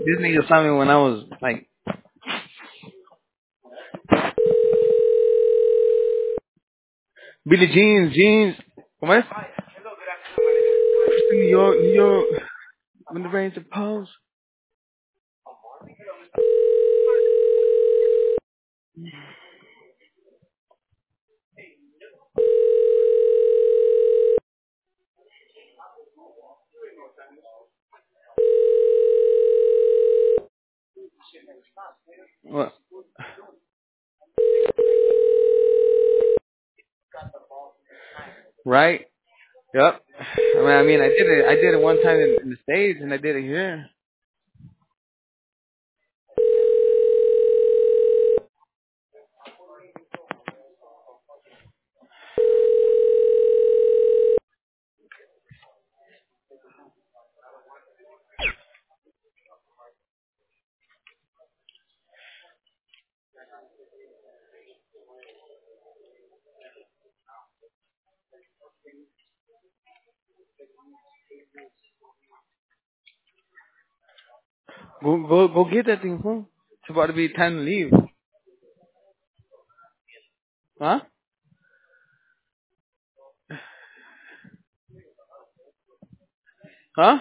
This nigga saw me when I was like, Billy Jeans. ¿Cómo es? New York, when the rains are. What? Right? Yep. I mean, I did it. I did it one time in the States, and I did it here. Go get that thing, fool. It's about to be time to leave. Huh? Huh?